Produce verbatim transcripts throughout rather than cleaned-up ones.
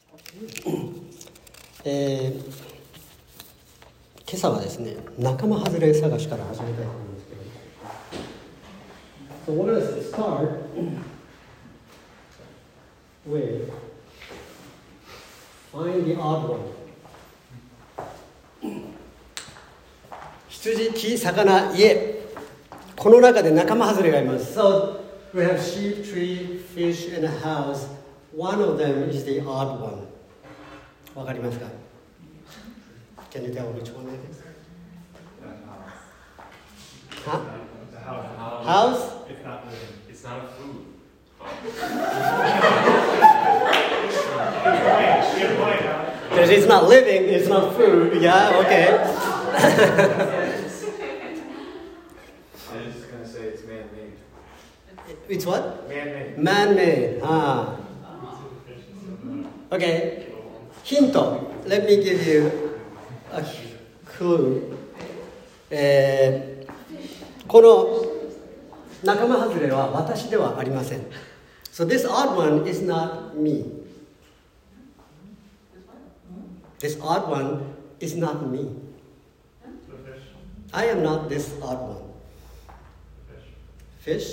えー、今朝はですね、仲間外れ探しから始めたいと思うんですけど。So what does it start with? Find the odd one. 羊、木、魚、家。この中で仲間外れがいます。So we have sheep, tree, fish, and a house. One of them is the odd one. わかりますか？ Can you tell which one it is? Huh? House? It's not living. It's not a food. Because it's not living, it's not food. Yeah, okay. I was just going to say it's man-made. It's what? Man-made. Man-made. Ah. Okay. Hint. Let me give you a clue. えー、この仲間外れは私ではありません。So this odd one is not me. This odd one is not me. I am not this odd one. Fish?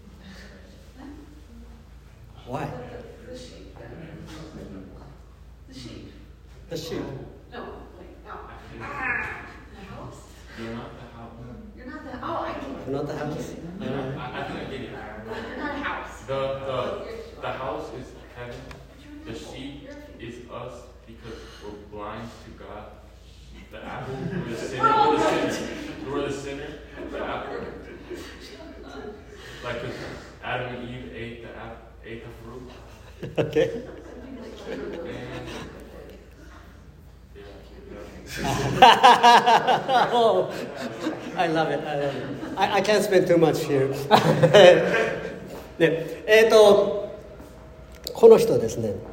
Why? The sheep. The sheep. The sheep. No, wait, no. Ah, the house? You're not the house. You're not the, oh, I can. Not the house. I, I think I get it. You're not a house. The, the, the house is heaven. The sheep is us because we're blind to God. The apple, we're the sinner. We're the sinner. We're the sinner. The apple. Like, cause Adam and Eve ate the apple, ate the fruit. Okay. And Oh, I love it. I love it. I, I can't spend too much here. ね、えっと、この人ですね。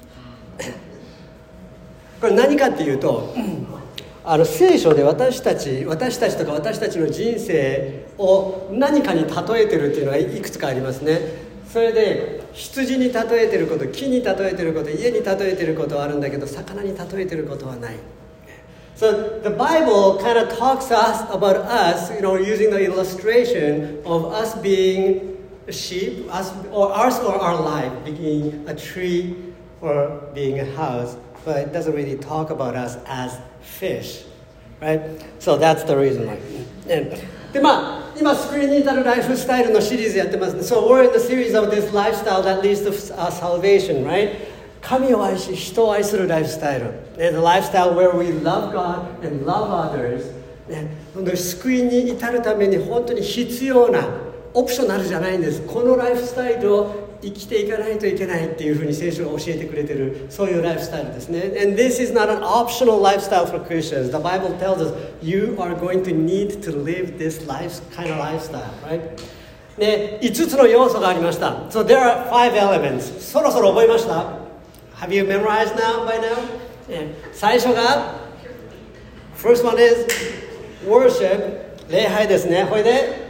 これ何かっていうと、あの聖書で私たち、私たちとか私たちの人生を何かに例えてるっていうのがいくつかありますね。それで羊に例えてること、木に例えてること、家に例えてることはあるんだけど、魚に例えてることはない。So the Bible kind of talks us about us, you know, using the illustration of us being a sheep, us or us or our life being a tree or being a house, but it doesn't really talk about us as fish, right? So that's the reason why. And, でまあ今スクリーンに至るライフスタイルのシリーズやってますね。So we're in the series of this lifestyle that leads to uh, salvation, right? 神を愛し人を愛するライフスタイル。The lifestyle where we love God and love others. 救いに至るために本当に必要なオプショナルじゃないんです。このライフスタイルを生きていかないといけないっていうふうに聖書が教えてくれてる、そういうライフスタイルですね。And this is not an optional lifestyle for Christians. The Bible tells us you are going to need to live this life, kind of lifestyle, right? ね、いつつの要素がありました。So there are five elements. そろそろ覚えました？ Have you memorized now by now? ね、最初が First one is worship. 礼拝ですね。これで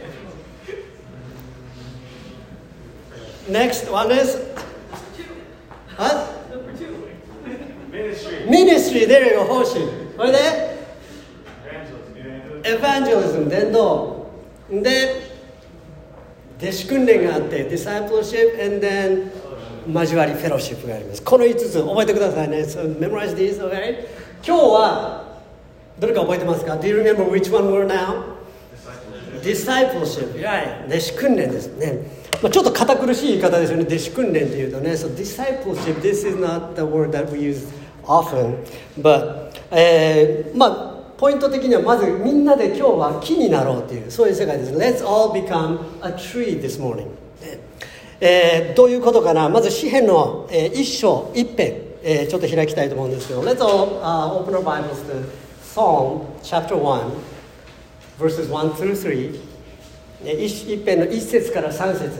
Next one is what? Ministry. Ministry. There you go. 奉仕。これで Evangelism. 伝道。で弟子訓練があって Discipleship and then 交わりフェロシップがあります。このいつつ覚えてくださいね。So memorize these, okay? 今日はどれか覚えてますか？ Do you remember which one we're now? Discipleship. Right. 弟子訓練ですね。まあ、ちょっと堅苦しい言い方ですよね。弟子訓練っていうとね。So discipleship, this is not the word that we use often. But、えー、まあポイント的にはまずみんなで今日は木になろうっていうそういう世界です。Let's all become a tree this morning. えー、どういうことかな。まず詩編の、えー、一章一編、えー、ちょっと開きたいと思うんですけど Let's all、uh, open our Bibles to Psalm chapter one verses one through three 一, 一編の一節から三節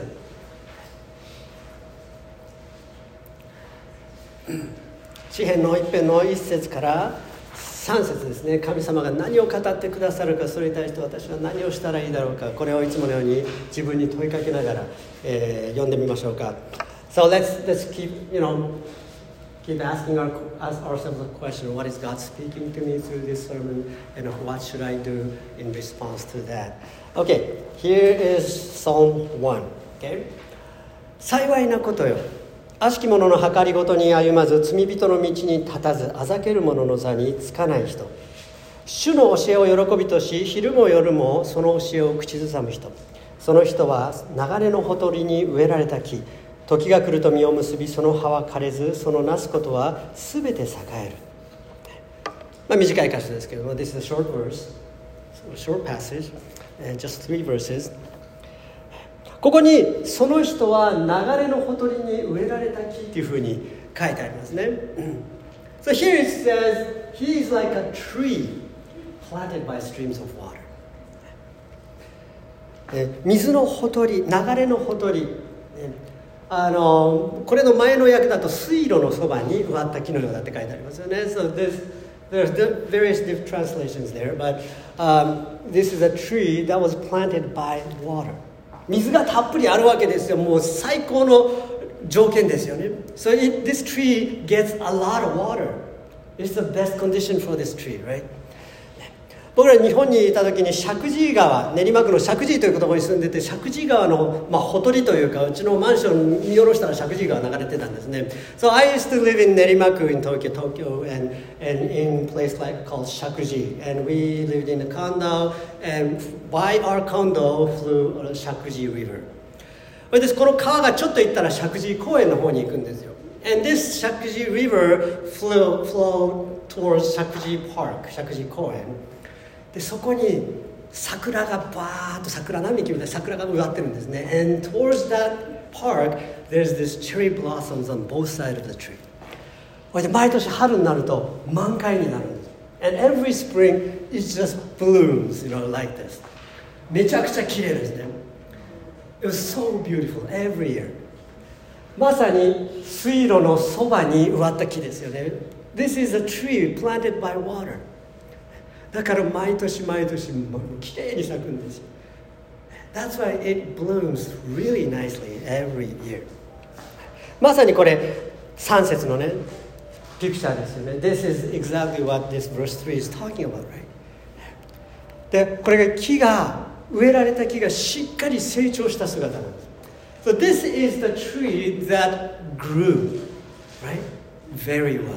詩編の一編の一節から三節ですね。神様が何を語ってくださるか、それに対して私は何をしたらいいだろうか、これをいつものように自分に問いかけながら、えー、読んでみましょうか。So let's, let's keep, you know, keep asking our, ask ourselves a question, what is God speaking to me through this sermon, and what should I do in response to that? Okay, here is Psalm one. Okay? 幸いなことよ。悪しき者の計りごとに歩まず、罪人の道に立たず、あざける者の座につかない人。主の教えを喜びとし、昼も夜もその教えを口ずさむ人。その人は流れのほとりに植えられた木。時が来ると実を結び、その葉は枯れず、そのなすことはすべて栄える。まあ、短い箇所ですけども、This is a short verse, a short passage, and just three verses. ここに、その人は流れのほとりに植えられた木っていうふうに書いてありますね。So here it says, he is like a tree planted by streams of water. 水のほとり、流れのほとり。あのこれの前の訳だと水路のそばに植わった木のようだって書いてありますよね。So this, there's various different translations there, but、um, this is a tree that was planted by water. 水がたっぷりあるわけですよ。もう最高の条件ですよね。So it, this tree gets a lot of water. It's the best condition for this tree, right?僕ら日本にいた時に石神井川、練馬区の石神井というところに住んでて、石神井川の、まあ、ほとりというか、うちのマンション見下ろしたら石神井川流れてたんですね。So I used to live in 練馬区 in Tokyo, Tokyo, and, and in a place like called 石神井, and we lived in a condo, and by our condo flew 石神井 river. それでこの川がちょっと行ったら石神井公園の方に行くんですよ。And this 石神井 river flew, flowed towards 石神井 park, 石神井公園。でそこに桜がバーッと桜並木みたいな桜が植わってるんですね。And towards that park, there's this cherry blossoms on both sides of the tree. これで毎年春になると満開になるんです。And every spring, it just blooms, you know, like this. めちゃくちゃ綺麗ですね。It was so beautiful every year. まさに水路のそばに植わった木ですよね。This is a tree planted by water.だから毎年毎年きれいに咲くんですよ。That's why it blooms really nicely every year. まさにこれさん節のねピクチャーですよね。This is exactly what this verse three is talking about, right? でこれが木が植えられた木がしっかり成長した姿なんです。So this is the tree that grew, right? Very well.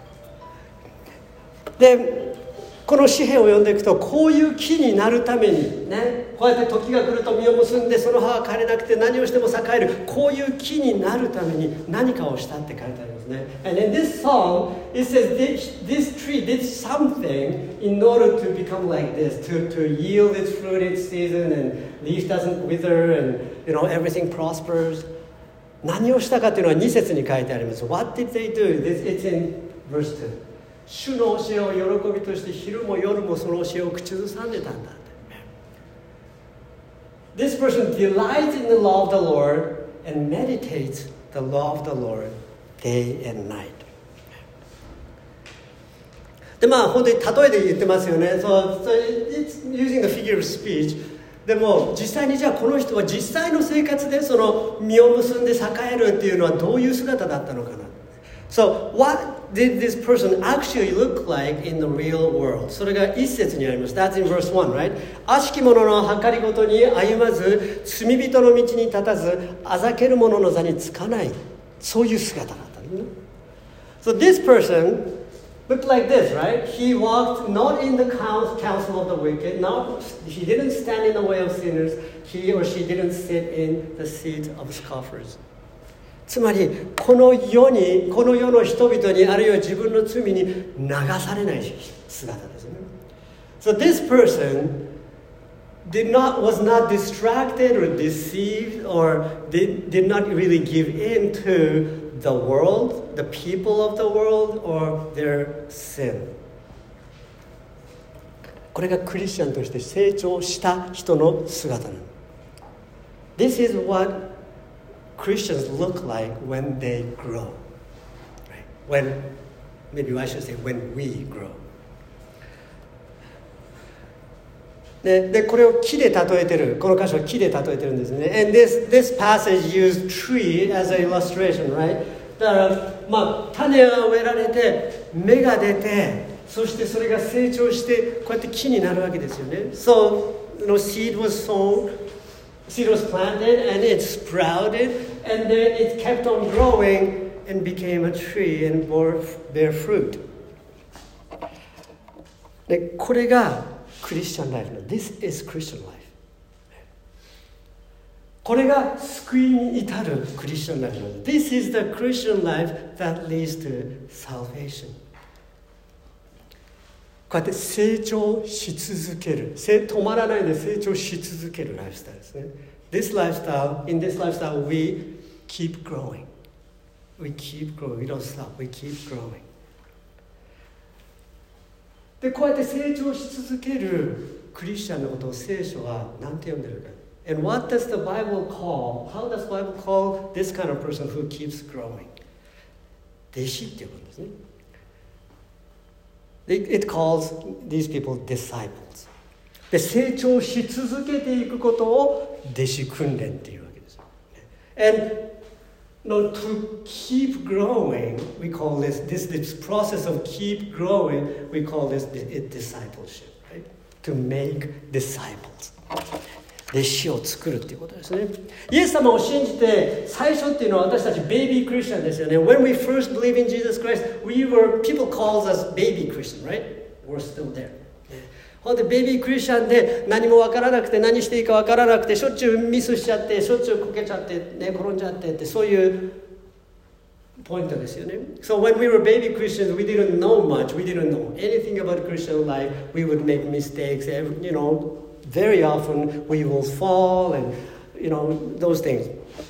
でこの詩篇を読んでいくと、こういう木になるためにね、こうやって時が来ると実を結んでその葉は枯れなくて何をしても栄える、こういう木になるために何かをしたって書いてありますね。And in this psalm, it says this, this tree did something in order to become like this, to, to yield its fruit its season, and leaf doesn't wither, and you know, everything prospers. 何をしたかっていうのはに節に書いてあります。What did they do? It's in verse two.主の教えを喜びとして昼も夜もその教えを口ずさんでたんだ。This person delights in the law of the Lord and meditates the law of the Lord day and night. でまあ本当に例えで言ってますよね。So, so it's using the figure of speech. でも実際にじゃあこの人は実際の生活でその実を結んで栄えるっていうのはどういう姿だったのかな。So what did this person actually look like in the real world? それが一節にあります。That's in verse one, right? 悪しき者の計りごとに歩まず、罪人の道に立たず、あざける者の座につかない。そういう姿だったんですね。So this person looked like this, right? He walked not in the counsel of the wicked. Not, he didn't stand in the way of sinners. He or she didn't sit in the seat of scoffers.つまりこの世にこの世の人々にあるいは自分の罪に流されない姿ですね。So this person did not was not distracted or deceived or did, did not really give in to the world, the people of the world or their sin. これがクリスチャンとして成長した人の姿なの。This is what Christians look like when they grow, right? When, maybe I should say when we grow. で, でこれを木で例えてる、この箇所は木で例えてるんですね。And this, this passage used tree as an illustration, right? だからまあ、種が植えられて芽が出て、そしてそれが成長してこうやって木になるわけですよね。 So, you know, seed was sown, seed was planted and it sprouted and then it kept on growing and became a tree and bore, bear fruit. でこれがクリスチャンライフの This is Christian life。 これが救いに至るクリスチャンライフの This is the Christian life that leads to salvation。 こうやって成長し続ける、止まらないで成長し続けるライフスタイルですね。 This lifestyle, in this lifestyle we keep growing. We keep growing. We don't stop. We keep growing. でこうやって成長し続けるクリスチャンのことを聖書は何て呼んでるか。 And what does the Bible call? How does the Bible call this kind of person who keeps growing? 弟子って呼ぶんですね。It calls these people disciples. で成長し続けていくことを弟子訓練っていうわけです。And no, to keep growing, we call this, this, this process of keep growing, we call this discipleship, right? To make disciples. 弟子を作るっていうことですね。イエス様を信じて最初っていうのは私たちベイビークリスチャンですよね。When we first believe in Jesus Christ, we were, people calls us baby Christian, right? We're still there. ほんでベイビークリスチャンで何も分からなくて何していいか分からなくてしょっちゅうミスしちゃってしょっちゅうこけちゃってね転んじゃってってそういうポイントですよね。So when we were baby Christians, we didn't know much. We didn't know anything about Christian life. We would make mistakes. You know, very often we will fall and, you know, those things.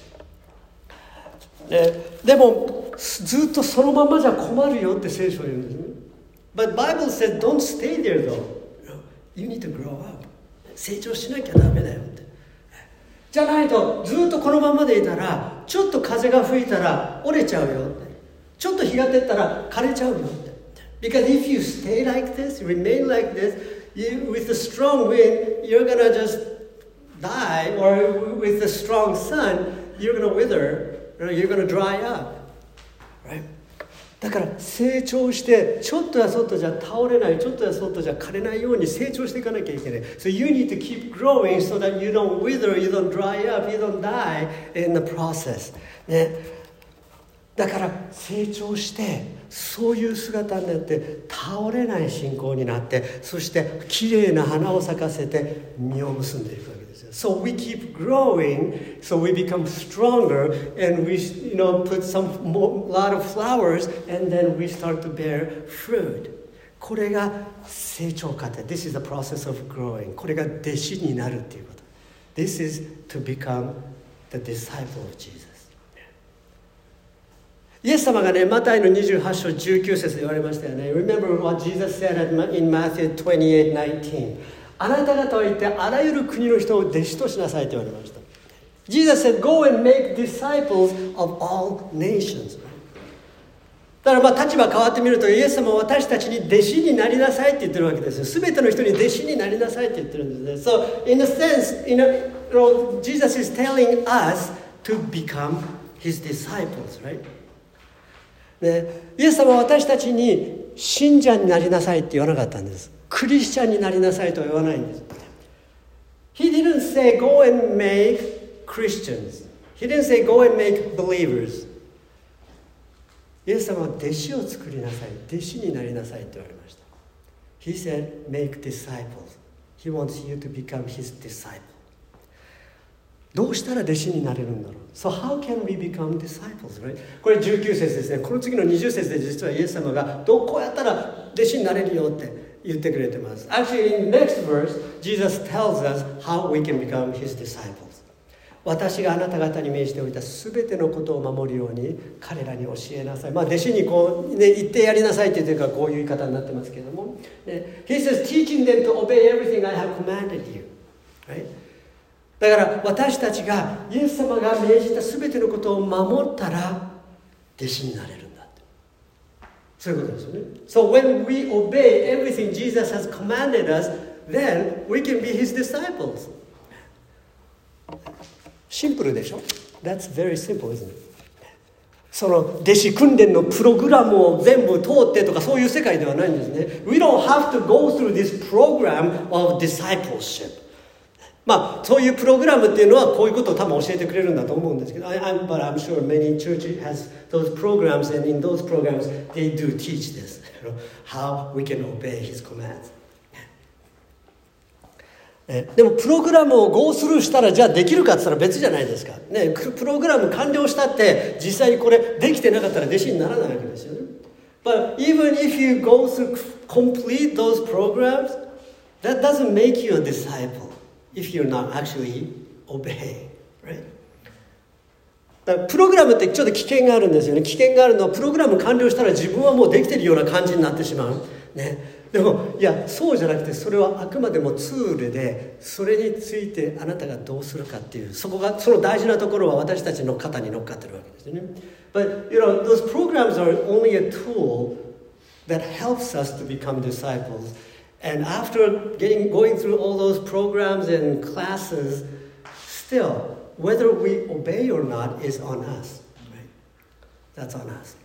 で, でもずっとそのままじゃ困るよって聖書は言うんですね。But Bible says don't stay there though.You need to grow up. 成長しなきゃダメだよって。じゃないとずっとこのままでいたらちょっと風が吹いたら折れちゃうよって。ちょっと日が照ったら枯れちゃうよって。Because if you stay like this, remain like this, you, with the strong wind, you're gonna just die, or with the strong sun, you're gonna wither, or you're gonna dry up. Right?だから成長してちょっとやそっとじゃ倒れないちょっとやそっとじゃ枯れないように成長していかなきゃいけない。 So you need to keep growing so that you don't wither, you don't dry up, you don't die in the process、ね、だから成長してそういう姿になって倒れない信仰になってそしてきれいな花を咲かせて実を結んでいくわけです。So we keep growing, so we become stronger, and we, you know, put some more, lot of flowers, and then we start to bear fruit. これが成長過程。This is the process of growing. これが弟子になるっていうこと。This is to become the disciple of Jesus. イエス様がね、マタイのにじゅうはち章じゅうきゅう節で言われましたよね。Remember what Jesus said in Matthew twenty-eight nineteen. あなた方は言ってあらゆる国の人を弟子としなさいと言われました。Jesus said, Go and make disciples of all nations. だからまあ立場変わってみるとイエス様は私たちに弟子になりなさいって言ってるわけですよ。すべての人に弟子になりなさいって言ってるんですね。So in a sense, you know, Jesus is telling us to become his disciples, right? で、イエス様は私たちに信者になりなさいって言わなかったんです。クリスチャンになりなさいとは言わないんです。He didn't say go and make Christians. He didn't say go and make believers. イエス様は弟子を作りなさい、弟子になりなさいと言われました。He said make disciples. He wants you to become his disciple. どうしたら弟子になれるんだろう。So how can we become disciples, right? これじゅうきゅう節ですね。この次のにじゅう節で実はイエス様がどうこうやったら弟子になれるよって言ってくれてます。Actually, in the next verse, Jesus tells us how we can become his disciples. 私があなた方に命じておいたすべてのことを守るように彼らに教えなさい。まあ弟子にこう、ね、言ってやりなさいって言ってるからこういう言い方になってますけれども、ね、He says, teaching them to obey everything I have commanded you. Right?だから私たちがイエス様が命じたすべてのことを守ったら弟子になれるんだって。そういうことですよね。So when we obey everything Jesus has commanded us, then we can be his disciples. シンプルでしょ？ That's very simple, isn't it? その弟子訓練のプログラムを全部通ってとかそういう世界ではないんですね。We don't have to go through this program of discipleship. まあそういうプログラムっていうのはこういうことを多分教えてくれるんだと思うんですけど、I, I'm, but I'm sure many churches has those programs, and in those programs they do teach this, you know, how we can obey His commands. でもプログラムをゴースルーしたらじゃあできるかって言ったら別じゃないですか、ね、プログラム完了したって実際にこれできてなかったら弟子にならないわけですよね。 But even if you go through complete those programs, that doesn't make you a disciple if you're not actually obeying, right? だからプログラムってちょっと危険があるんですよね。危険があるのはプログラム完了したら自分はもうできてるような感じになってしまうね。でもいやそうじゃなくて、それはあくまでもツールで、それについてあなたがどうするかっていう、そこがその大事なところは私たちの肩に乗っかってるわけですよね。But you know, those programs are only a tool that helps us to become disciples. And after getting going through all those programs and classes, still whether we obey or not is on us, right? That's on us.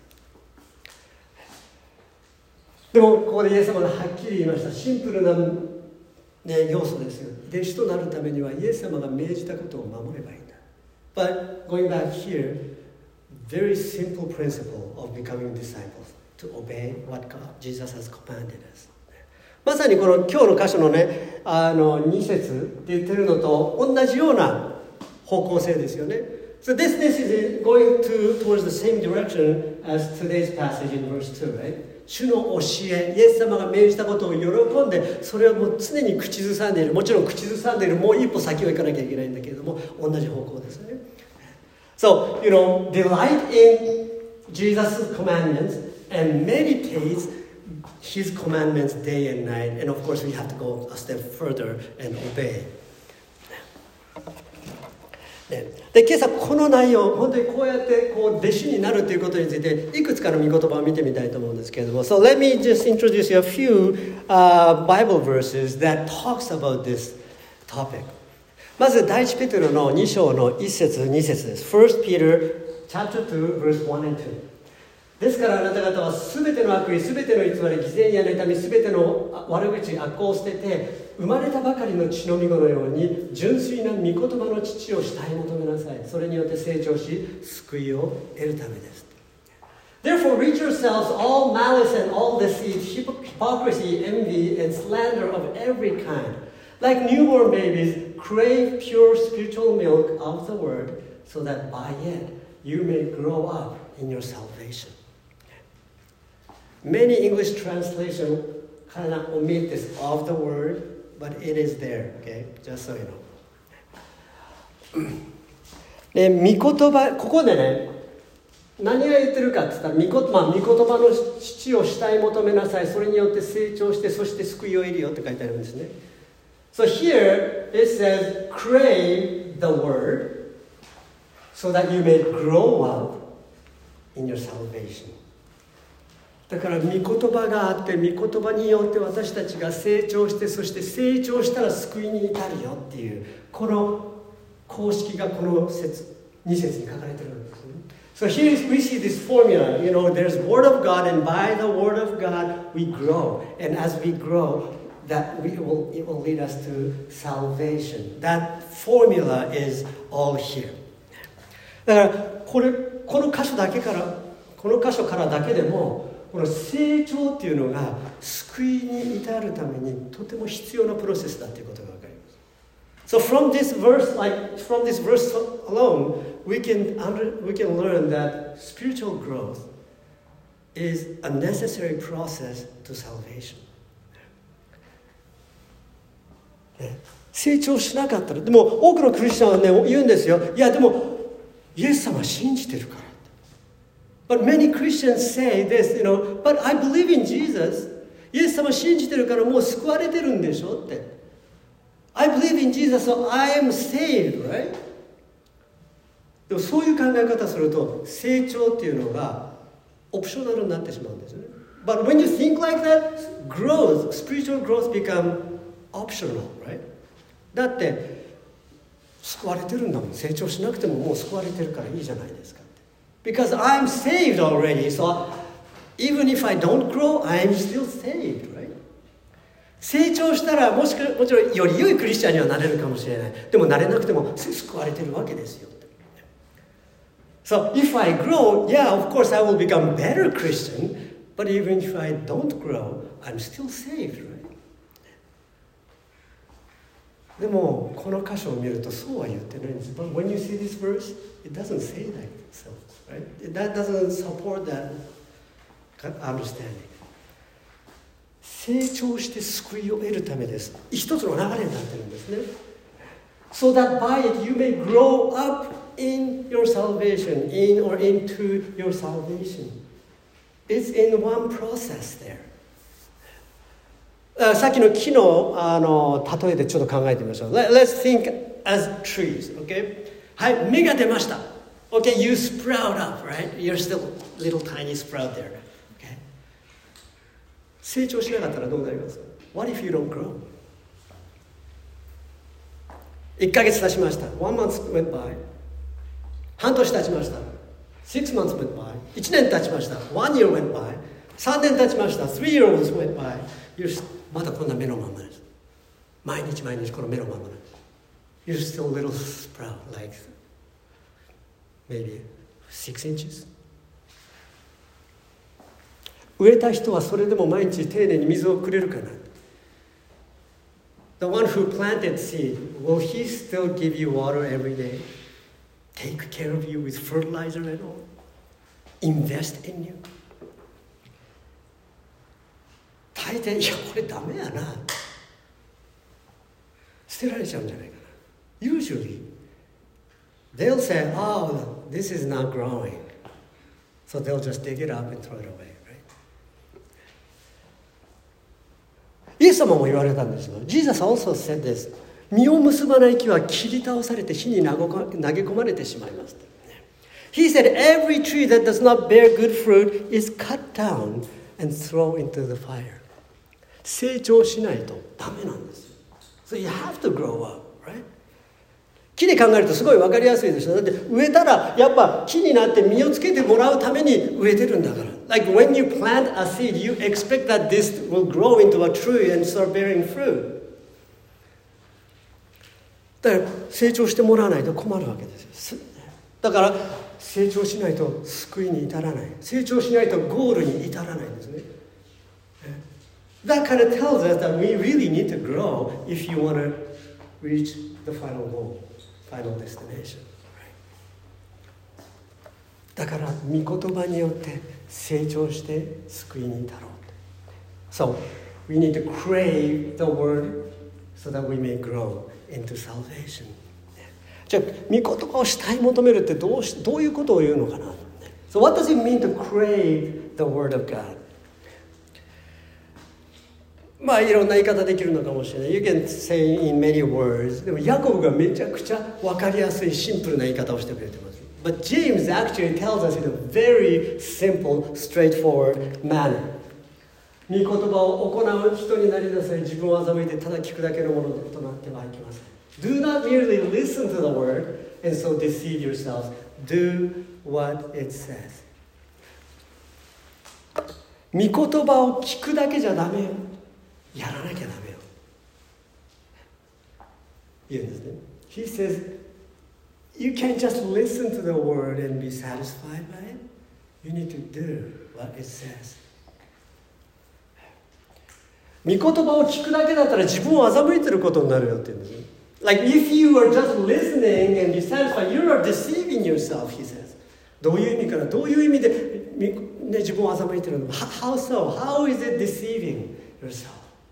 でもここでイエス様がはっきり言いました。シンプルな、ね、要素ですよ。弟子となるためにはイエス様が命じたことを守ればいいんだ。But going back here, very simple principle of becoming disciples, to obey what God, Jesus has commanded us. まさにこの今日の箇所のね、あのに節って言ってるのと同じような方向性ですよね。So this, this is going to, towards the same direction as today's passage in verse two, right? 主の教え、イエス様が命じたことを喜んで、それをもう常に口ずさんでいる。もちろん口ずさんでいる、もう一歩先を行かなきゃいけないんだけれども、同じ方向ですね。So, you know, delight in Jesus' commandments and meditate His commandments day and night. And of course, we have to go a step further and obey. ね、で今朝この内容、本当にこうやってこう弟子になるということについていくつかの御言葉を見てみたいと思うんですけれども、 So let me just introduce you a few、uh, Bible verses that talks about this topic. まず第一ペテロのに章のいち節に節です。 First Peter chapter two verse one and two。 ですからあなた方はすべての悪意、すべての偽り、偽善や妬み、すべての悪口、悪行を捨てて、生まれたばかりの血のみ子のように純粋な御言葉の父を慕い求めなさい。それによって成長し救いを得るためです。 Therefore rid yourselves all malice and all deceit, hypocrisy, envy and slander of every kind. Like newborn babies, crave pure spiritual milk of the word, so that by it you may grow up in your salvation. Many English translations kind of omit this of the word.But it is there, okay? Just so you know. で、御言葉、ここでね、何が言ってるかって言ったら、御言葉、まあ、御言葉の父を慕い求めなさい。それによって成長して、そして救いを得るよって書いてあるんですね。So here it says, crave the word so that you may grow up in your salvation.だから御言葉があって、御言葉によって私たちが成長して、そして成長したら救いに至るよっていうこの公式がこの節に節に書かれてるんですね。So here we see this formula, you know, there's word of God, and by the word of God we grow, and as we grow, that we will, it will lead us to salvation. That formula is all here. だからこれこの箇所だけからこの箇所からだけでもこの成長っていうのが救いに至るためにとても必要なプロセスだということが分かります。So from this verse, like from this verse alone, we can under, we can learn that spiritual growth is a necessary process to salvation. 成長しなかったら、でも多くのクリスチャンはね言うんですよ。いやでもイエス様信じてるから。But many Christians say this, you know, but I believe in Jesus. イエス様信じてるからもう救われてるんでしょって。I believe in Jesus, so I am saved, right? でもそういう考え方すると成長っていうのがオプショナルになってしまうんですよね。But when you think like that, growth, spiritual growth become optional, right? だって救われてるんだもん。成長しなくてももう救われてるからいいじゃないですか。 Because I'm saved already. So even if I don't grow, I'm still saved, right? 成長したらもしかもちろんより良いクリスチャンにはなれるかもしれない。でもなれなくても救われてるわけですよ。So if I grow, yeah, of course I will become a better Christian. But even if I don't grow, I'm still saved, right? でもこの箇所を見るとそうは言ってないんです。But when you see this verse, it doesn't say that, so, right? That doesn't support that understanding. 成長して救いを得るためです。一つの流れになってるんですね。So that by it you may grow up in your salvation, in or into your salvation. It's in one process there. さっきの木の、あの例えでちょっと考えてみましょう。Let's think as trees, okay? はい、芽が出ました。Okay, you sprout up, right? You're still a little tiny sprout there. Okay? 成長しなかったらどうなりますか？ What if you don't grow? いっかげつ経ちました。One month went by. 半年経ちました。Six months went by. 一年経ちました。One year went by. 三年経ちました。Three years went by. You'reまだこんな目のままです。毎日毎日この目のままです。You're still a little sprout, like maybe six inches. 植えた人はそれでも毎日丁寧に水をくれるかな。The one who planted seed, will he still give you water every day? Take care of you with fertilizer and all? Invest in you? 大抵、いや、これダメやな。捨てられちゃうんじゃないかな。Usually, they'll say, oh, this is not growing. So they'll just dig it up and throw it away, right? イエス様も言われたんですよ。Jesus also said this. 実を結ばない木は切り倒されて火に投げ込まれてしまいます。He said, every tree that does not bear good fruit is cut down and thrown into the fire. 成長しないとダメなんですよ。So you have to grow up, right? 木で考えるとすごい分かりやすいですよ。だって植えたらやっぱ木になって実をつけてもらうために植えてるんだから。Like when you plant a seed, you expect that this will grow into a tree and start bearing fruit. だから成長してもらわないと困るわけですよ。だから成長しないと救いに至らない。成長しないとゴールに至らないんですね。That kind of tells us that we really need to grow if you want to reach the final goal, final destination. Right? だから御言葉によって成長して救いに至ろう。So we need to crave the word so that we may grow into salvation. じゃあ御言葉を慕い求めるってどうしどういうことを言うのかな。So what does it mean to crave the word of God? まあいろんな言い方できるのかもしれない。You can say in many words. でもヤコブがめちゃくちゃ分かりやすいシンプルな言い方をしてくれてます。But James actually tells us in a very simple, straightforward manner. 御言葉を行う人になりなさい。自分を欺いてただ聞くだけのものとなってはいけません。Do not merely listen to the word and so deceive yourselves. Do what it says. 御言葉を聞くだけじゃダメよ。やらなきゃダメよ。言うんですね。He says, you can't just listen to the word and be satisfied by it. You need to do what it says. 御言葉を聞くだけだったら自分を欺いてることになるよって言うんですね。Like if you are just listening and be satisfied, you are deceiving yourself, he says. どういう意味からどういう意味で、ね、自分を欺いてるの？ How so? How is it deceiving yourself?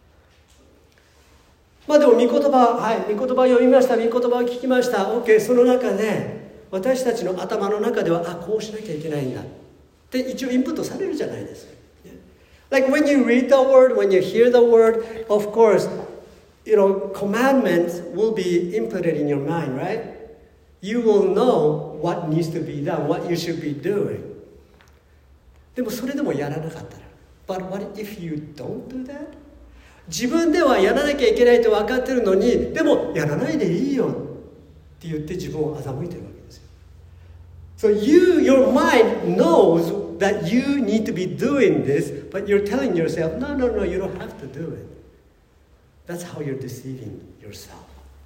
まあでも御言葉、はい、御言葉を読みました、御言葉を聞きました。OK、その中で私たちの頭の中では、あ、こうしなきゃいけないんだって一応インプットされるじゃないですか。Like when you read the word, when you hear the word, of course, you know, commandments will be inputted in your mind, right? You will know what needs to be done, what you should be doing. でもそれでもやらなかったら。But what if you don't do that? 自分ではやらなきゃいけないと分かってるのに、でもやらないでいいよって言って自分を欺いてるわけですよ。 So you, your mind knows that you need to be doing this, but you're telling yourself, no, no, no, you don't have to do it. That's how you're deceiving yourself,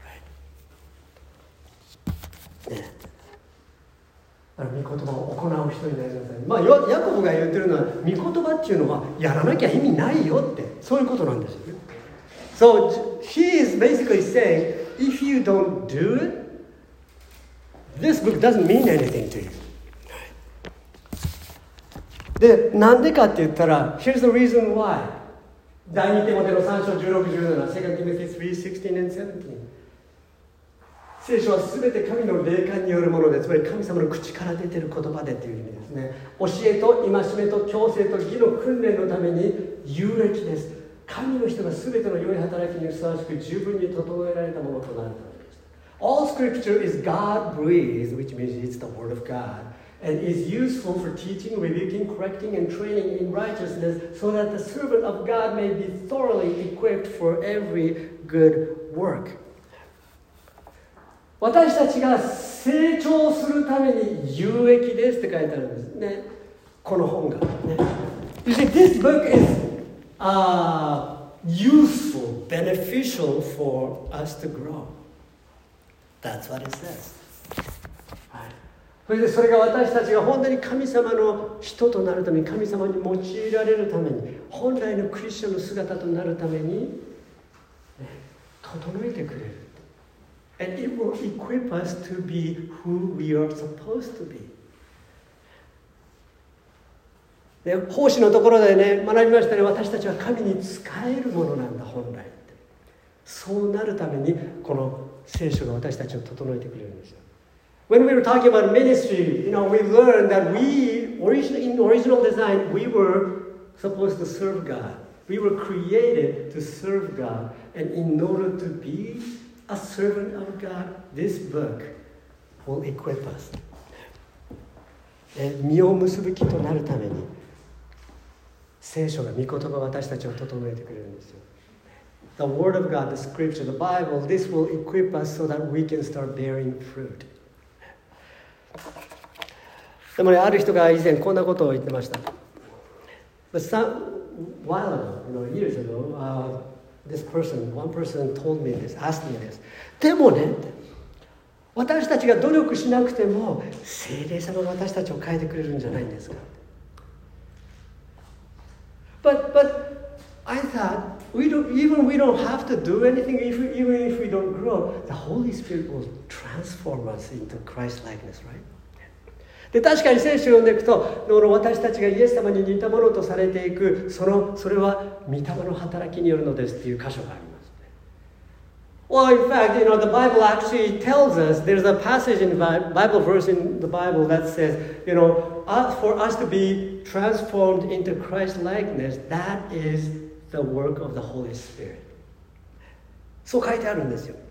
right? ね。御言葉を行う人になりなさい。まあ、ヤコブが言ってるのは、御言葉っていうのはやらなきゃ意味ないよって、そういうことなんですよね。So he is basically saying, if you don't do it, this book doesn't mean anything to you. で、なんでかって言ったら、here's the reason why. 第二テモテのさん章じゅうろく、じゅうなな、セカンド Timothy three, sixteen and seventeen。聖書は全て神の霊感によるもので、つまり神様の口から出ている言葉でという意味ですね。教えと戒めと矯正と義の訓練のために有益です。神の人が全ての良い働きにふさわしく十分に整えられたものとなるためです。All scripture is God-breathed, which means it's the word of God, and is useful for teaching, rebuking, correcting, and training in righteousness, so that the servant of God may be thoroughly equipped for every good work. 私たちが成長するために有益ですって書いてあるんですね。この本がね。You see, this book is uh, useful, beneficial for us to grow. That's what it says. それでそれが私たちが本当に神様の人となるために、神様に用いられるために、本来のクリスチャンの姿となるために、ね、整えてくれる。And it will equip us to be who we are supposed to be. で、奉仕のところでね、学びましたね。私たちは神に仕えるものなんだ、本来って。そうなるために、この聖書が私たちを整えてくれるんですよ。When we were talking about ministry, you know, we learned that we, originally, in original design, we were supposed to serve God. We were created to serve God. And in order to be a servant of God, this book will equip us. 実を結ぶ木となるために、聖書が御言葉が私たちを整えてくれるんですよ。The Word of God, the Scripture, the Bible, this will equip us so that we can start bearing fruit. でもね、ある人が以前こんなことを言ってました。But some while ago, you know, years ago, uh, this person, one person told me this, asked me this. でもね、私たちが努力しなくても、聖霊様が私たちを変えてくれるんじゃないんですか。But, but I thought, we don't, even we don't have to do anything, if we, even if we don't grow, the Holy Spirit will transform us into Christ-likeness, right? で、確かに聖書を読んでいくと、私たちがイエス様に似たものとされていく、その、それは御霊の働きによるのですっていう箇所がありますね。Well, in fact, you know, the Bible actually tells us, there's a passage in the Bible verse in the Bible that says, you know, for us to be transformed into Christ-likeness, that is the work of the Holy Spirit. そう書いてあるんですよ。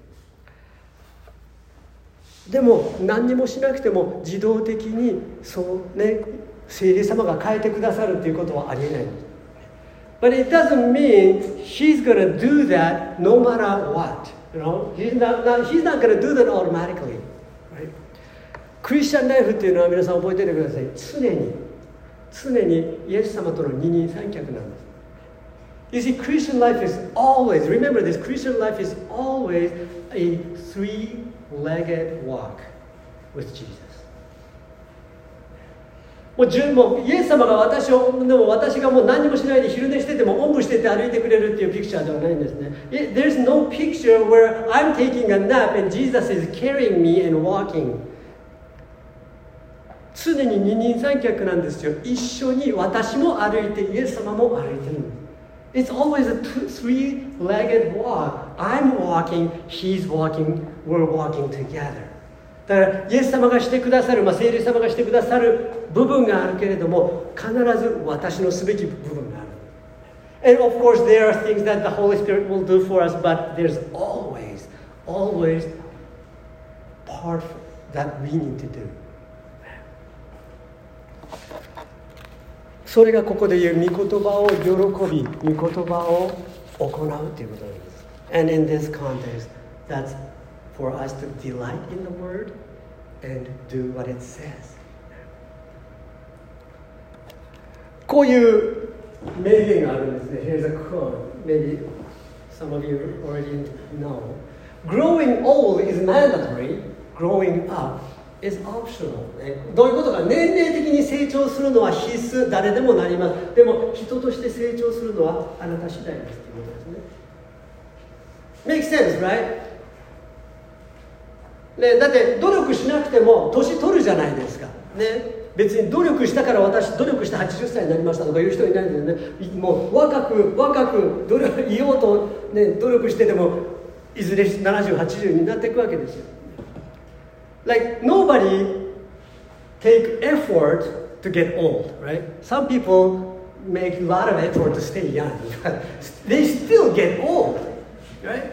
でも何にもしなくても自動的にそうね、聖霊様が変えてくださるということはありえないんです。But it doesn't mean he's going to do that no matter what. You know, he's not, not, he's not going to do that automatically. Right? クリスチャンライフっていうのは皆さん覚えておいてください。常に常にイエス様との二人三脚なんです。You see, Christian life is always, remember this, Christian life is always a three-legged walk with Jesus. もう十もイエス様が私を、でも私がもう何もしないで昼寝しててもおんぶしてて歩いてくれるっていうピクチャーではないんですね。There's no picture where I'm taking a nap and Jesus is carrying me and walking. 常に二人三脚なんですよ。一緒に私も歩いてイエス様も歩いてるんです。It's always a two, three-legged walk. I'm walking, he's walking, we're walking together. だからイエス様がしてくださる、まあ、聖霊様がしてくださる部分があるけれども、必ず私のすべき部分がある。And of course there are things that the Holy Spirit will do for us, but there's always, always part that we need to do. それがここで言う御言葉を喜び、御言葉を行うということなんです。And in this context, that's for us to delight in the word and do what it says. こういう名言があるんですね。 Here's a quote. Maybe some of you already know. Growing old is mandatory. Growing up is optional. どういうことか。年齢的に成長するのは必須。誰でもなります。でも人として成長するのはあなた次第ですということですね。 Makes sense, right? ね、だって努力しなくても年取るじゃないですか。ね。別に努力したから私努力してはちじゅっさいになりましたとかいう人いないんですよね。もう若く若く努力いようと、ね、努力してでもいずれななじゅう、はちじゅうになっていくわけですよ。Like nobody take effort to get old, right? Some people make a lot of effort to stay young, but they still get old, right?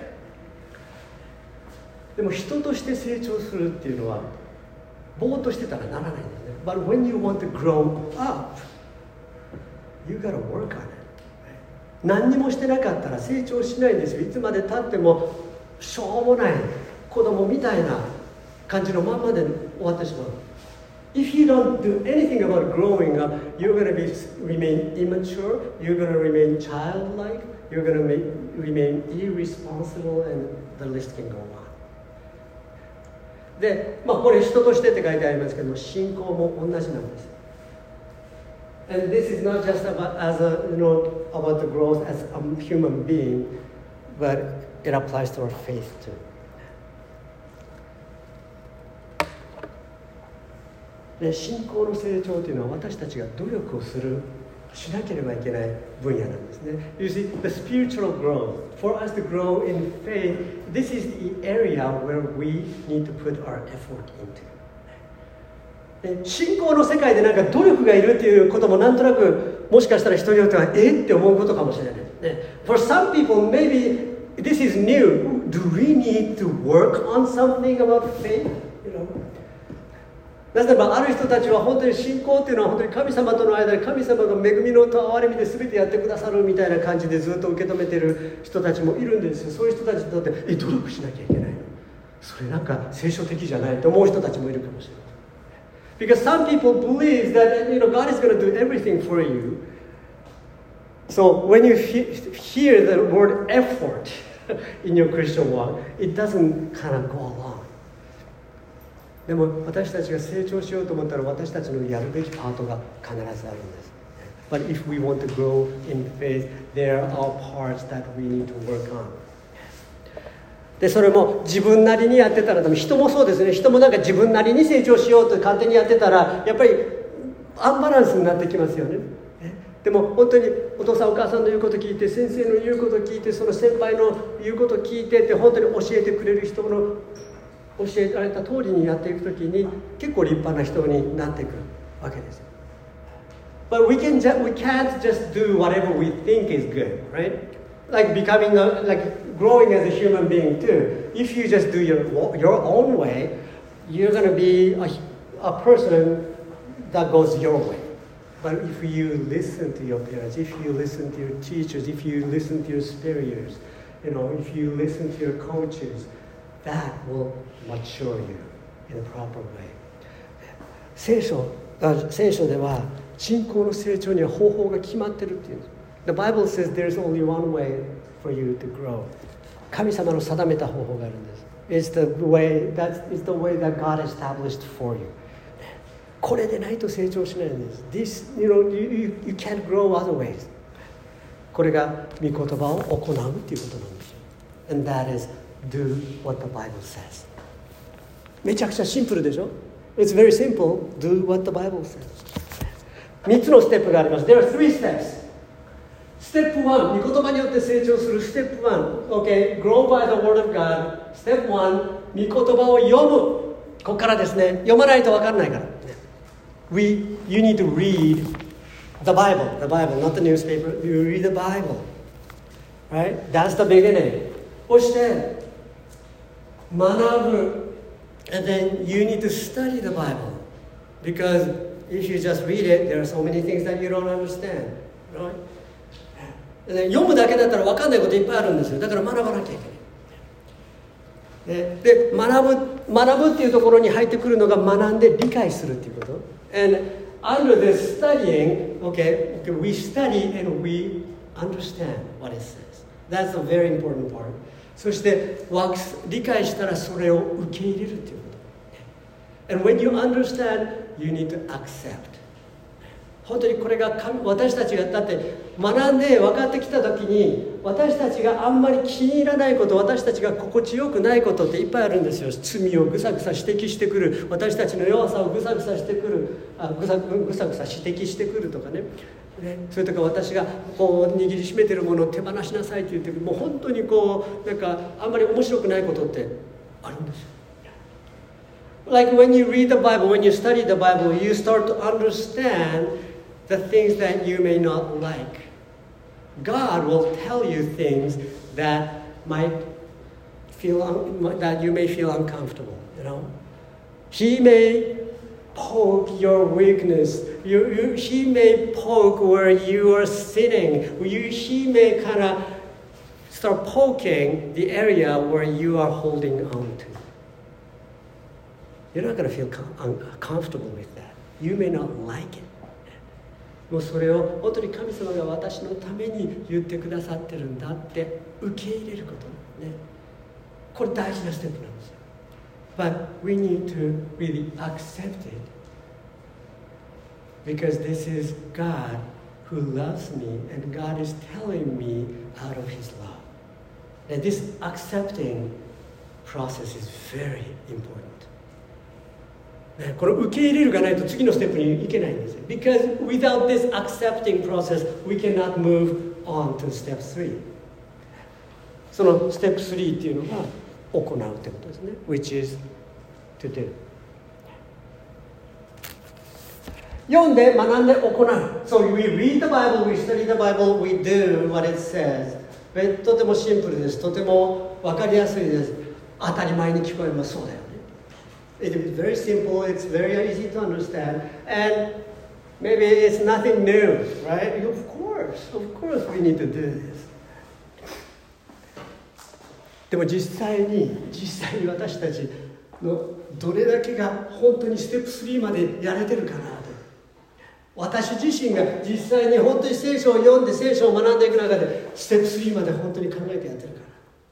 でも人として成長するっていうのはぼーっとしてたらならないんですね。But when you want to grow up, you gotta work on it. 何にもしてなかったら成長しないんですよ。いつまで経ってもしょうもない子供みたいな感じのまんまで終わってしまう。If you don't do anything about growing up, you're gonna be remain immature, you're gonna remain childlike, you're gonna make, remain irresponsible, and the list can go on.で、まあ、これ人としてって書いてありますけども、信仰も同じなんです。And this is not just about, as a, you know, about the growth as a human being, but it applies to our faith too. で、信仰の成長というのは私たちが努力をする、しなければいけない分野なんですね。You see, the spiritual growth, for us to grow in faith, this is the area where we need to put our effort into. で、信仰の世界でなんか努力がいるっていうこともなんとなくもしかしたら人によってはえって思うことかもしれない。ね、For some people, maybe this is new. Do we need to work on something about faith? You know?なぜならばある人たちは本当に信仰っていうのは本当に神様との間で神様が恵みのと憐れみで全てやってくださるみたいな感じでずっと受け止めている人たちもいるんですよ。そういう人たちにとってえ努力しなきゃいけないのそれなんか聖書的じゃないと思う人たちもいるかもしれない。Because some people believe that you know, God is going to do everything for you. So when you he- hear the word effort in your Christian walk, it doesn't kind of go along.でも私たちが成長しようと思ったら私たちのやるべきパートが必ずあるんです。But if we want to grow in faith, there are parts that we need to work on. で、それも自分なりにやってたら、でも人もそうですね。人もなんか自分なりに成長しようと勝手にやってたら、やっぱりアンバランスになってきますよね。でも本当にお父さんお母さんの言うこと聞いて、先生の言うこと聞いて、その先輩の言うこと聞いてって本当に教えてくれる人の教えられた通りにやっていくときに結構立派な人になっていくわけです。But we can just, we can't just do whatever we think is good, right? Like becoming a, like growing as a human being too. If you just do your your own way, you're going to be a, a person that goes your way. But if you listen to your parents, if you listen to your teachers, if you listen to your superiors, you know, if you listen to your coaches, that will mature you in a proper way. 聖書、聖書では信仰の成長には方法が決まってるっていうんです。The Bible says there's only one way for you to grow. 神様の定めた方法があるんです。It's the way that is the way that God established for you. これでないと成長しないんです。This, you know, you, you can't grow other ways. これが御言葉を行うっていうことなんですよ。And that is do what the Bible says. めちゃくちゃシンプルでしょ It's very simple. Do what the Bible says. 三つのステップがあります。There are three steps. Step one, 御言葉によって成長する Step one. Okay, grow by the word of God. Step one, 御言葉を読む。ここからですね。読まないと分からないから。We, you need to read the Bible. The Bible, not the newspaper. You read the Bible. Right? That's the beginning. そして学ぶ。And then you need to study the Bible. Because if you just read it, there are so many things that you don't understand. Right? で読むだけだったら分かんないこといっぱいあるんですよ。だから学ばなきゃいけない。で、で学ぶ、学ぶっていうところに入ってくるのが学んで理解するっていうこと。And under this studying, okay, okay, we study and we understand what it says. That's a very important part. そして理解したらそれを受け入れるということ。And when you understand, you need to accept. 本当にこれが私たちがだって学んで分かってきた時に私たちがあんまり気に入らないこと、私たちが心地よくないことっていっぱいあるんですよ。罪をぐさぐさ指摘してくる、私たちの弱さをぐさぐさしてくる、あぐさぐさぐさ指摘してくるとかね。ね、それとか私がこう握りしめてるものを手放しなさいって言ってる、もう本当にこうなんかあんまり面白くないことってあるんですよ。Like when you read the Bible, when you study the Bible, you start to understand the things that you may not like. God will tell you things that might feel un- that you may feel uncomfortable. You know, He may poke your weakness. You, you, he may poke where you are sinning. You, he may kind of start poking the area where you are holding on to. You're not going to feel com- uncomfortable with that. You may not like it. もうそれを本当に神様が私のために言ってくださってるんだって受け入れることね。これ大事なステップなんですよ。But we need to really accept it because this is God who loves me and God is telling me out of His love. And this accepting process is very important. ね、この受け入れるがないと次のステップに行けないんですよ。Because without this accepting process, we cannot move on to step three. そのステップスリーっていうのが行うってことですね。Which is to do. 読んで学んで行う。So we read the Bible, we study the Bible, we do what it says. とてもシンプルです。とても分かりやすいです。当たり前に聞こえます。そうだよね。It is very simple, it's very easy to understand, and maybe it's nothing new, right? Of course, of course we need to do this. でも実際に、実際に私たちのどれだけが本当にステップスリーまでやれてるかなと。私自身が実際に本当に聖書を読んで聖書を学んでいく中でステップスリーまで本当に考えてやってるか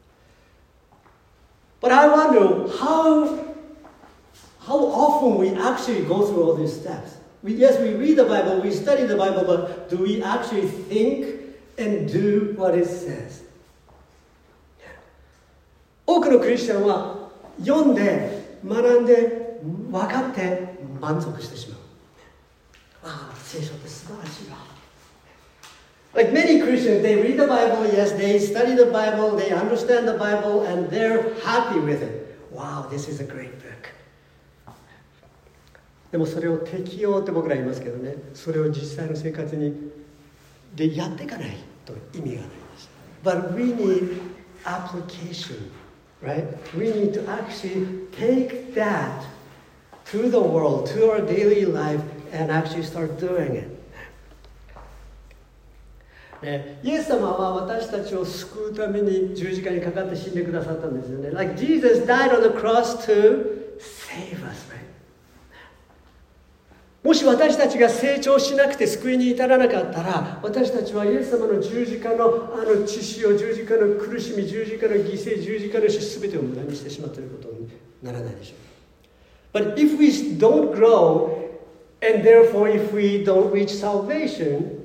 な。But I wonder how How often we actually go through all these steps. We, yes, we read the Bible, we study the Bible, but do we actually think and do what it says? 多くのクリスチャンは読んで、学んで、分かって満足してしまう。ああ、聖書って素晴らしいわ。Like many Christians, they read the Bible, yes, they study the Bible, they understand the Bible, and they're happy with it. Wow, this is a great book. でもそれを適用って僕ら言いますけどね、それを実際の生活にでやっていかないと意味がないです。But we need application, right? We need to actually take that to the world, to our daily life, and actually start doing it. ね、イエス様は私たちを救うために十字架にかかって死んでくださったんですよね。Like Jesus died on the cross to save us, right? もし私たちが成長しなくて救いに至らなかったら、私たちはイエス様の十字架のあの血潮、十字架の苦しみ、十字架の犠牲、十字架の死、すべてを無駄にしてしまっていることにならないでしょう。But if we don't grow, and therefore if we don't reach salvation,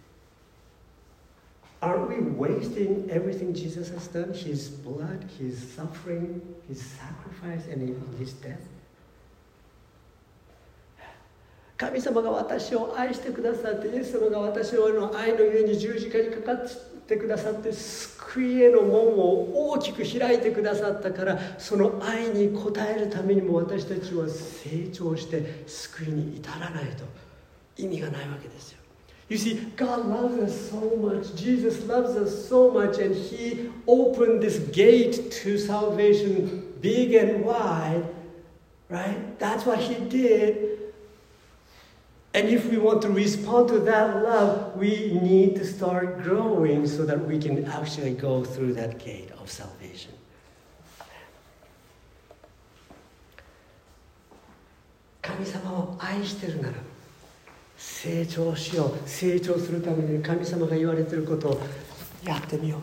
aren't we wasting everything Jesus has done? His blood, His suffering, His sacrifice, and His death?神様が私を愛してくださって、イエス様が私の愛のゆえに十字架にかかってくださって、救いへの門を大きく開いてくださったから、その愛に応えるためにも私たちは成長して救いに至らないと意味がないわけですよ。You see, God loves us so much. Jesus loves us so much, and He opened this gate to salvation big and wide, right? That's what He did.And if we want to respond to that love, we need to start growing so that we can actually go through that gate of salvation. 神様を愛してるなら、 成長しよう。成長するために神様が言われていることをやってみよ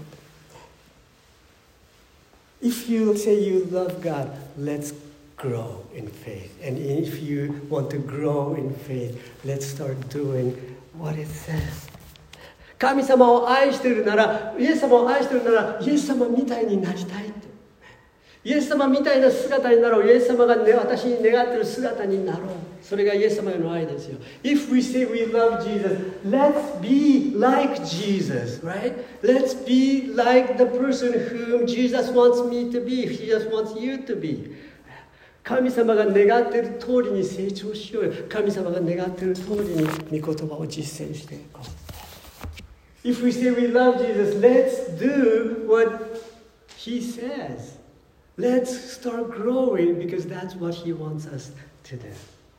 う。If you say you love God, let's grow in faith. And if you want to grow in faith, let's start doing what it says. 神様を愛しているなら、イエス様を愛しているなら、イエス様みたいになりたいって。イエス様みたいな姿になろう。イエス様が、ね、私に願っている姿になろう。それがイエス様への愛ですよ。If we say we love Jesus, let's be like Jesus, right? Let's be like the person whom Jesus wants me to be, Jesus wants you to be. 神様が願っている通りに成長しようよ。神様が願っている通りに御言葉を実践していこう。If we say we love Jesus, let's do what He says. Let's start growing because that's what He wants us to do.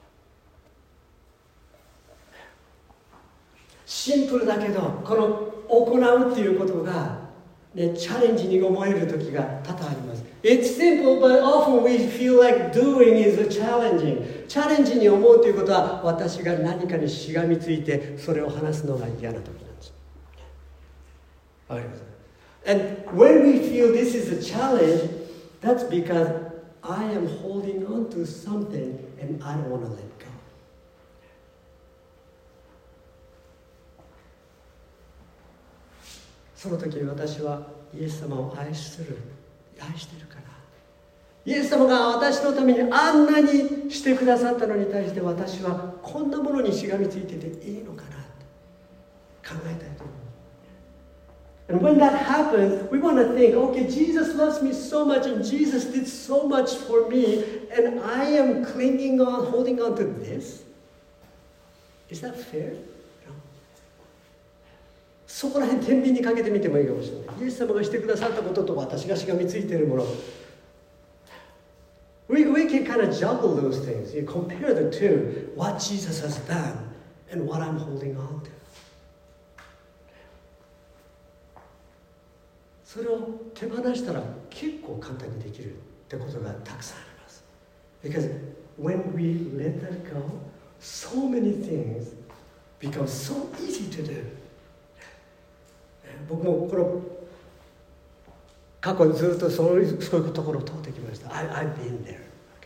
シンプルだけど、この行うっていうことが、ね、チャレンジに思える時が多々あります。It's simple, but often we feel like doing is challenging. チャレンジに思うということは、私が何かにしがみついて、それを話すのが嫌な時なんです。わかりますか？ And when we feel this is a challenge, that's because I am holding on to something and I don't want to let go. その時に私はイエス様を愛する、愛してるから。イエス様が私のためにあんなにしてくださったのに対して私はこんなものにしがみついてていいのかなって考えたいと思う。And when that happens, we want to think, okay, Jesus loves me so much and Jesus did so much for me and I am clinging on, holding on to this? Is that fair? No. そこら辺天秤にかけてみてもいいかもしれない。イエス様がしてくださったことと私がしがみついているもの。We, we can kind of juggle those things. You compare the two, what Jesus has done and what I'm holding on to. それを手放したら結構簡単にできるってことがたくさんあります。Because when we let that go, so many things become so easy to do. 僕もこの過去ずっとそういう、そういうところを通ってきました。I, I've been there.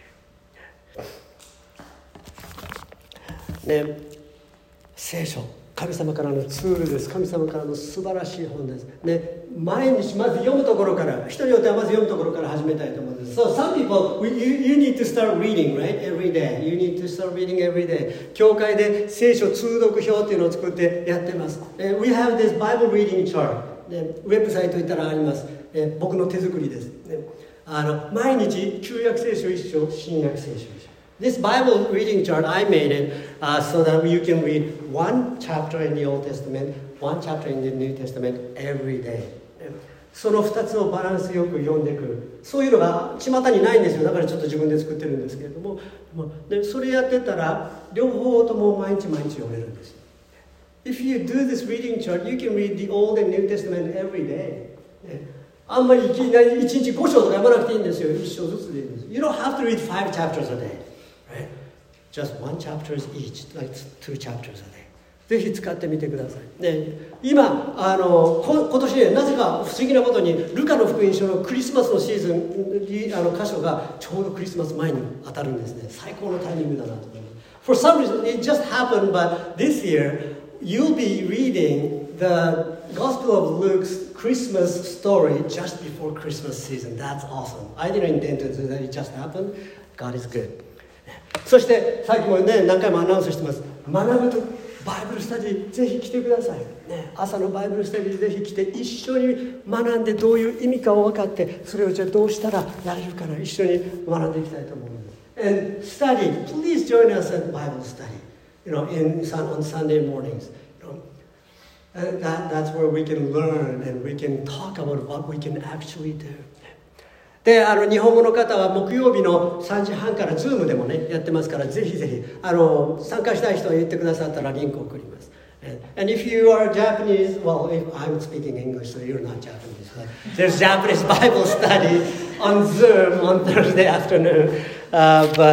Okay. ね、聖書。神様からのツールです。神様からの素晴らしい本です。ね、毎日まず読むところから、人によってはまず読むところから始めたいと思うんです。So some people, you, you need to start reading, right? Every day. You need to start reading every day. 教会で聖書通読表っていうのを作ってやってます。We have this Bible reading chart. ね、ウェブサイト行ったらあります。ね、僕の手作りです。ね、あの毎日旧約聖書一章、新約聖書一章。This Bible reading chart, I made it uh, so that you can read one chapter in the Old Testament, one chapter in the New Testament every day. その二つをバランスよく読んでいく。そういうのが巷にないんですよ。だからちょっと自分で作ってるんですけれども。でそれやってたら、両方とも毎日毎日読めるんです。If you do this reading chart, you can read the Old and New Testament every day. あんまりいきなり一日五章とか読まなくていいんですよ。一章ずつでいいんです。You don't have to read five chapters a day.Right? Just one chapter each, like two chapters a day. ぜひ使ってみてください。ね、今あのこ今年ね、なぜか不思議なことにルカの福音書のクリスマスのシーズンあの箇所がちょうどクリスマス前に当たるんですね。最高のタイミングだなと思います。For some reason, it just happened, but this year you'll be reading the Gospel of Luke's Christmas story just before Christmas season. That's awesome. I didn't intend to do that. It just happened. God is good.そしてさっきもね何回もアナウンスしてます。学ぶとバイブルスタディぜひ来てください、ね、朝のバイブルスタディぜひ来て一緒に学んでどういう意味かを分かってそれをじゃあどうしたらやれるかな一緒に学んでいきたいと思います。And study, please join us at Bible study, you know, in on Sunday mornings. You know, and that that's where we can learn and we can talk about what we can actually do.であの日本語の方は木曜日のさんじはんから Zoom でもねやってますからぜひぜひあの参加したい人は言ってくださったらリンクを送ります。And if you are Japanese, well, if I'm speaking English, so you're not Japanese. There's Japanese Bible study on Zoom on Thursday afternoon. Uh, but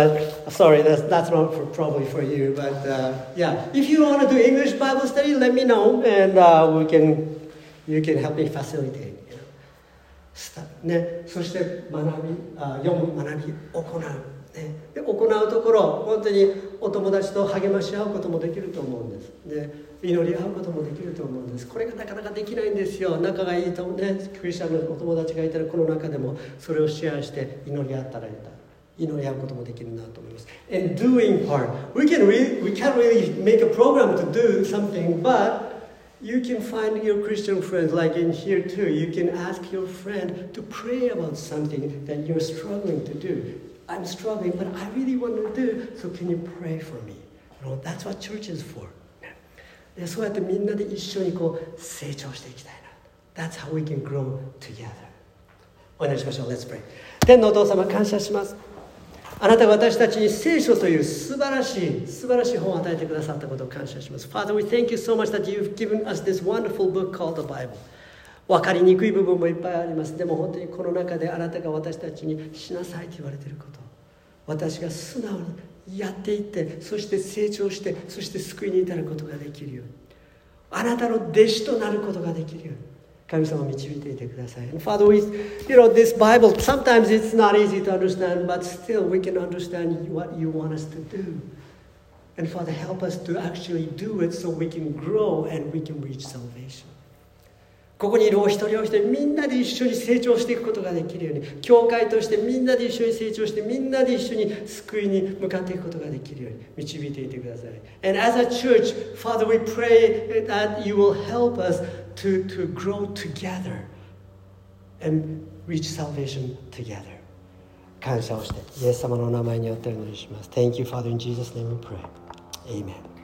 sorry, that's, that's not for, probably for you, but uh, yeah. If you want to do English Bible study, let me know, and uh, we can, you can help me facilitate. You know. ね、そして学び、あ読む、学び、行う、ね。で、行うところ、本当にお友達と励まし合うこともできると思うんです。で、祈り合うこともできると思うんです。これがなかなかできないんですよ。仲がいいとね、クリスチャンのお友達がいたら、この中でもそれをシェアして祈り合ったらいた。祈り合うこともできるなと思います。And doing part, we can really, we can't really make a program to do something, but you can find your Christian friends, like in here too. You can ask your friend to pray about something that you're struggling to do. I'm struggling, but I really want to do. So can you pray for me? You know, that's what church is for. でそうやってみんなで一緒にこう成長していきたいな。That's how we can grow together. お願いしましょう。Let's pray. 天のお父様、感謝します。あなたが私たちに聖書という素晴らしい素晴らしい本を与えてくださったことを感謝します。Father, we thank you so much that you've given us this wonderful book called the Bible. 分かりにくい部分もいっぱいあります。でも本当にこの中であなたが私たちにしなさいと言われていること、私が素直にやっていって、そして成長して、そして救いに至ることができるように、あなたの弟子となることができるように、神様を導いていてください。And Father, we, you know, this Bible, sometimes it's not easy to understand, but still we can understand what you want us to do. And Father, help us to actually do it so we can grow and we can reach salvation. ここにいるお一人お一人みんなで一緒に成長していくことができるように、教会としてみんなで一緒に成長して、みんなで一緒に救いに向かっていくことができるように導いていてください。And as a church, Father, we pray that you will help us to, to grow together and reach salvation together. 感謝をして、イエス様の名前によってお祈りします。Thank you, Father, in Jesus' name we pray. Amen.